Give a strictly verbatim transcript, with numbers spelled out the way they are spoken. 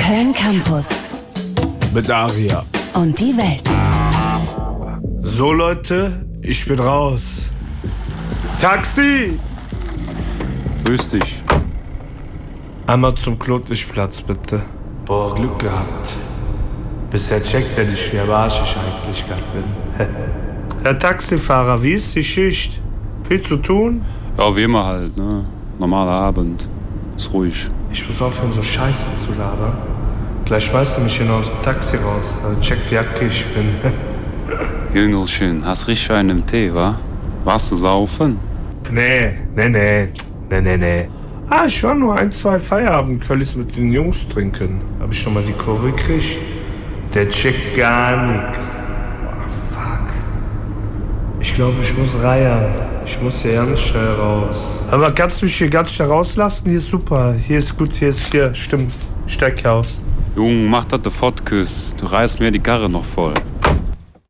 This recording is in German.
Köln Campus. Mit Aria. Und die Welt. So Leute, ich bin raus. Taxi! Grüß dich. Einmal zum Klotwigplatz bitte. Boah, Glück gehabt. Bisher checkt er nicht, wie arsch ich eigentlich gerade bin. Herr Taxifahrer, wie ist die Schicht? Viel zu tun? Ja, wie immer halt, ne? Normaler Abend. Ist ruhig. Ich muss aufhören, so Scheiße zu labern. Gleich schmeißt er mich hier noch aus dem Taxi raus. Also checkt, wie hackig ich bin. Jüngelchen, hast richtig einen im Tee, wa? Warst du saufen? Nee, nee, nee. Nee, nee, nee. Ah, ich war nur ein, zwei Feierabendköllis mit den Jungs trinken. Hab ich schon mal die Kurve gekriegt. Der checkt gar nix. Oh, fuck. Ich glaube, ich muss reiern. Ich muss hier ganz schnell raus. Aber kannst du mich hier ganz schnell rauslassen? Hier ist super. Hier ist gut, hier ist hier. Stimmt. Steig hier aus. Junge, mach das der Fortküss. Du reißt mir die Karre noch voll.